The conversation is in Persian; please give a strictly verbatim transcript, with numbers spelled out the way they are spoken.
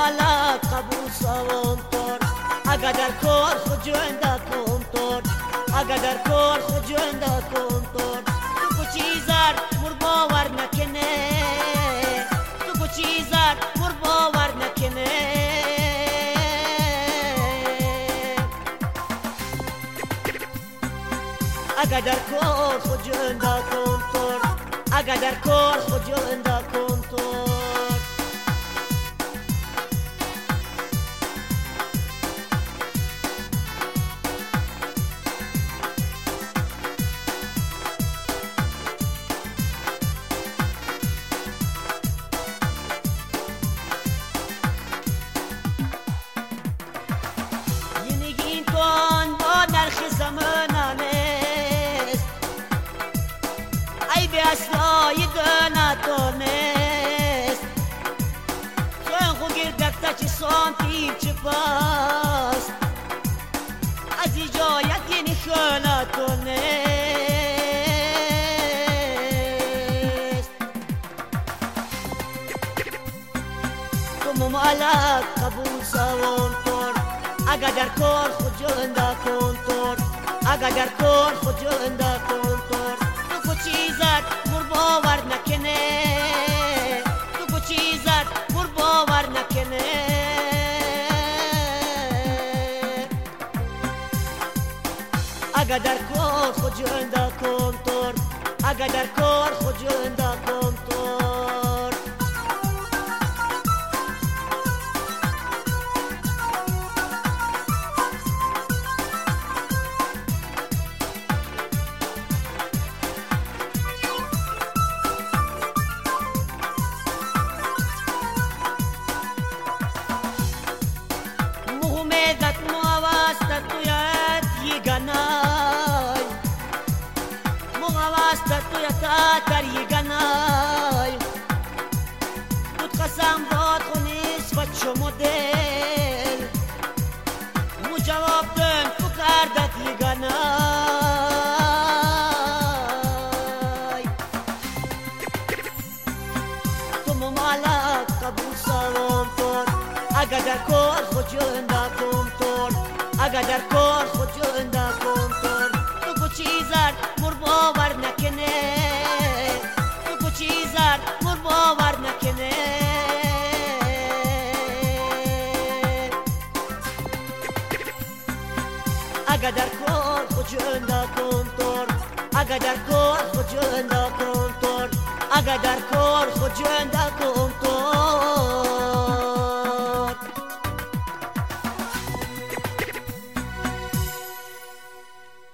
مالات قبول سوانتر اقدر کار خجنده کنتر اقدر کار خجنده کنتر تو کو چیزار مر باور نکنه تو کو چیزار مر باور نکنه اقدر کار خجنده کنتر اقدر کار خجنده کنتر اصلای دناتونست چون خو گردکتا چی سانتی چی پاست از ایجایت یعنی خاناتونست تو ممالک قبول سوانتر اقدر کار خود جنده کنتر اقدر کار خود جنده کنتر تو چیزات مر باور نکنه تو کو چیزات مر باور نکنه اقدر کار خود جنده کنتر اقدر کار خود جنده کنتر ganai Mugawasta tuyata tari ganai Tut qasam bad khunis facho model Mu jawab dön fukardat ganai Tumu malak qabul sawantor Agadar kor khujunda kumtor اقدر کار خود جنده کنتر تو کو چیزار مر باور نکنه تو کو چیزار مر باور نکنه اقدر کار خود جنده کنتر اقدر کار خود جنده کنتر اقدر کار خود جنده کنتر